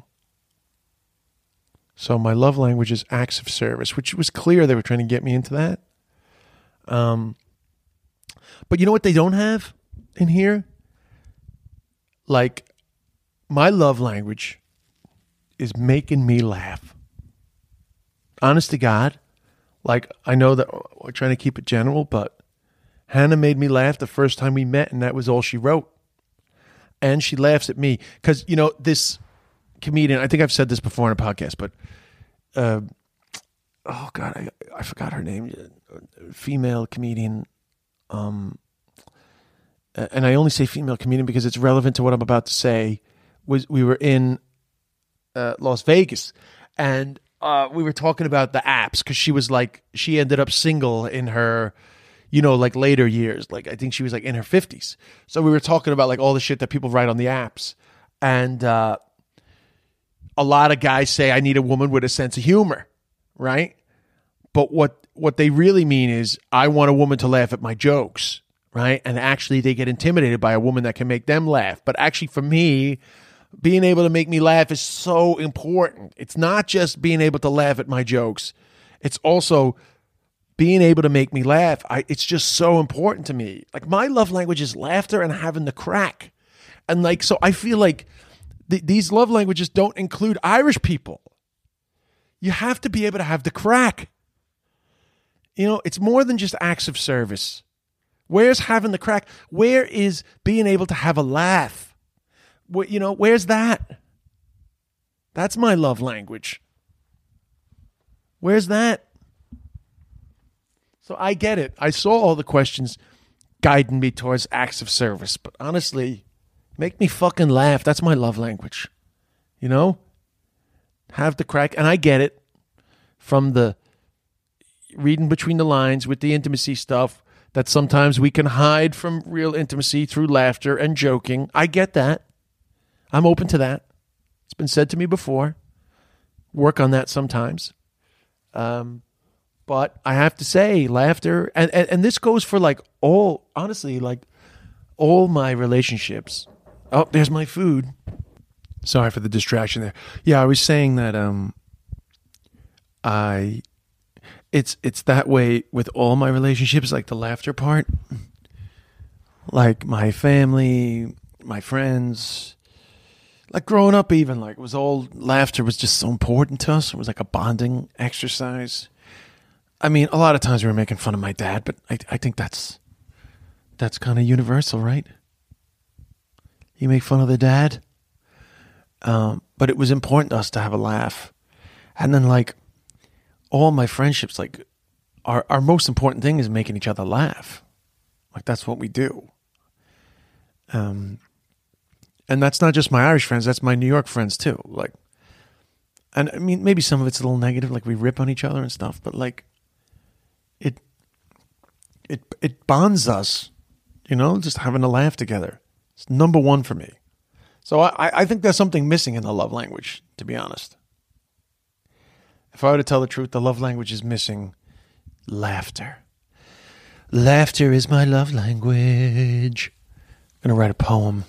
So my love language is acts of service, which was clear they were trying to get me into that. Um, but you know what they don't have in here? Like, my love language is making me laugh. Honest to God. Like, I know that we're trying to keep it general, but Hannah made me laugh the first time we met, and that was all she wrote. And she laughs at me. Because, you know, this comedian, I think I've said this before in a podcast, but uh, oh God, I, I forgot her name. Female comedian. Um, and I only say female comedian because it's relevant to what I'm about to say. Was we were in uh, Las Vegas, and uh, we were talking about the apps because she was like, she ended up single in her, you know, like later years. Like I think she was like in her fifties. So we were talking about like all the shit that people write on the apps, and uh, a lot of guys say, I need a woman with a sense of humor, right? But what what they really mean is, I want a woman to laugh at my jokes, right? And actually they get intimidated by a woman that can make them laugh. But actually for me, being able to make me laugh is so important. It's not just being able to laugh at my jokes. It's also being able to make me laugh. I, it's just so important to me. Like my love language is laughter and having the crack. And like, so I feel like th- these love languages don't include Irish people. You have to be able to have the crack. You know, it's more than just acts of service. Where's having the crack? Where is being able to have a laugh? Where, you know, where's that? That's my love language. Where's that? So I get it. I saw all the questions guiding me towards acts of service. But honestly, make me fucking laugh. That's my love language. You know? Have the crack. And I get it from the reading between the lines with the intimacy stuff, that sometimes we can hide from real intimacy through laughter and joking. I get that. I'm open to that. It's been said to me before. Work on that sometimes. Um, but I have to say, laughter, and, and, and this goes for like all, honestly, like all my relationships. Oh, there's my food. Sorry for the distraction there. Yeah, I was saying that um, I... It's it's that way with all my relationships, like the laughter part. Like my family, my friends, like growing up even, like it was all, laughter was just so important to us. It was like a bonding exercise. I mean, a lot of times we were making fun of my dad, but I, I think that's that's kind of universal, right? You make fun of the dad. Um, but it was important to us to have a laugh. And then like, all my friendships, like our, our most important thing is making each other laugh. Like that's what we do. Um, and that's not just my Irish friends. That's my New York friends too. Like and I mean, maybe some of it's a little negative, like we rip on each other and stuff, but like it, it, it bonds us, you know, just having a laugh together. It's number one for me. So I, I think there's something missing in the love language, to be honest. If I were to tell the truth, the love language is missing laughter. Laughter is my love language. I'm going to write a poem.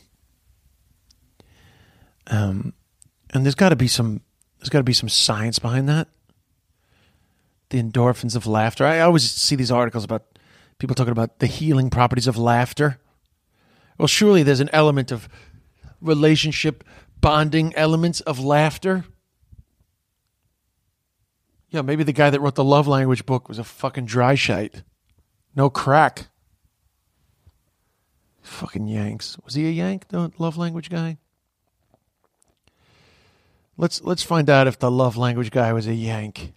Um, and there's got to be some, there's got to be some science behind that. The endorphins of laughter. I always see these articles about people talking about the healing properties of laughter. Well, surely there's an element of relationship bonding elements of laughter. Yeah, maybe the guy that wrote the love language book was a fucking dry shite. No crack. Fucking Yanks. Was he a Yank, the love language guy? Let's let's find out if the love language guy was a Yank.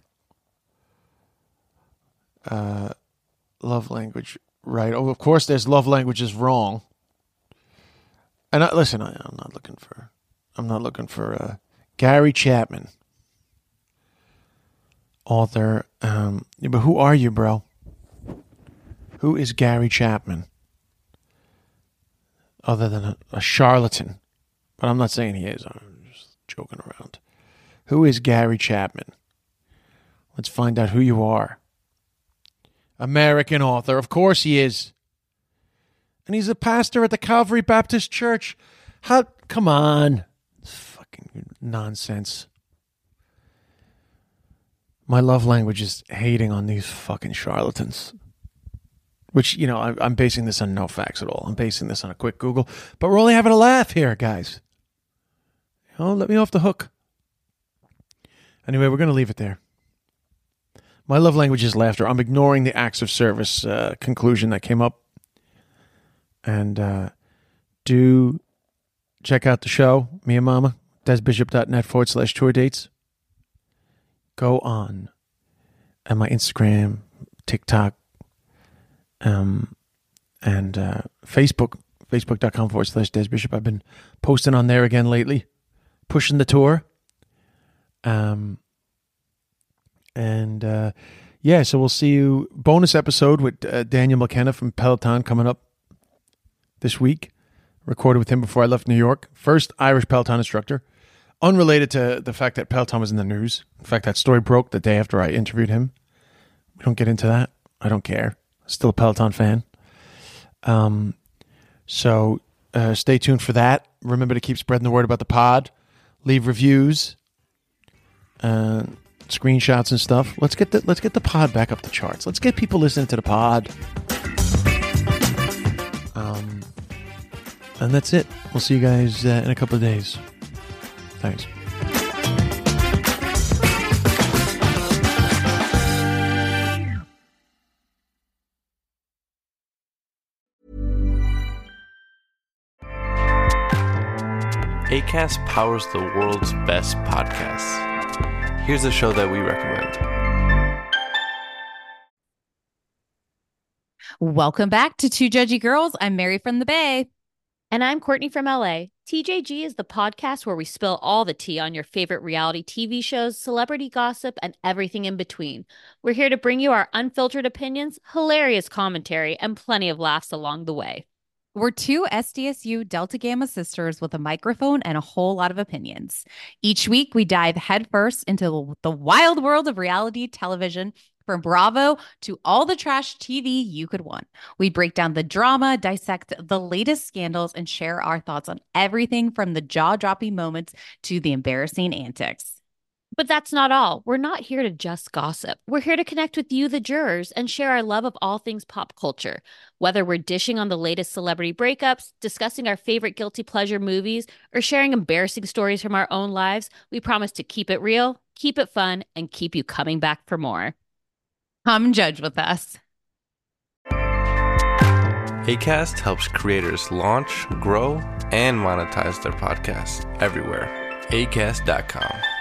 Uh, love language, right? Oh, of course, there's love languages wrong. And I, listen, I, I'm not looking for, I'm not looking for uh, Gary Chapman, author. Um, yeah, but who are you, bro? Who is Gary Chapman? Other than a, a charlatan, but I'm not saying he is. I'm just joking around. Who is Gary Chapman? Let's find out who you are. American author, of course he is. And he's a pastor at the Calvary Baptist Church. How? Come on. It's fucking nonsense. My love language is hating on these fucking charlatans. Which, you know, I'm, I'm basing this on no facts at all. I'm basing this on a quick Google. But we're only having a laugh here, guys. You know, let me off the hook. Anyway, we're going to leave it there. My love language is laughter. I'm ignoring the acts of service uh, conclusion that came up. And uh, do check out the show, Me and Mama, desbishop.net forward slash tour dates. Go on. And my Instagram, TikTok, um, and uh, Facebook, facebook.com forward slash desbishop. I've been posting on there again lately, pushing the tour. Um, and uh, yeah, so we'll see you. Bonus episode with uh, Daniel McKenna from Peloton coming up this week. Recorded with him before I left New York. First Irish Peloton instructor. Unrelated to the fact that Peloton was in the news. In fact, that story broke the day after I interviewed him. We don't get into that. I don't care. Still a Peloton fan. Um, so uh, stay tuned for that. Remember to keep spreading the word about the pod. Leave reviews, uh, screenshots and stuff. Let's get the let's get the pod back up the charts. Let's get people listening to the pod. Um, and that's it. We'll see you guys uh, in a couple of days. Thanks. Acast powers the world's best podcasts. Here's a show that we recommend. Welcome back to Two Judgy Girls. I'm Mary from the Bay. And I'm Courtney from L A. T J G is the podcast where we spill all the tea on your favorite reality T V shows, celebrity gossip, and everything in between. We're here to bring you our unfiltered opinions, hilarious commentary, and plenty of laughs along the way. We're two S D S U Delta Gamma sisters with a microphone and a whole lot of opinions. Each week, we dive headfirst into the wild world of reality television, from Bravo to all the trash T V you could want. We break down the drama, dissect the latest scandals, and share our thoughts on everything from the jaw-dropping moments to the embarrassing antics. But that's not all. We're not here to just gossip. We're here to connect with you, the jurors, and share our love of all things pop culture. Whether we're dishing on the latest celebrity breakups, discussing our favorite guilty pleasure movies, or sharing embarrassing stories from our own lives, we promise to keep it real, keep it fun, and keep you coming back for more. Come judge with us. Acast helps creators launch, grow, and monetize their podcasts everywhere. acast dot com.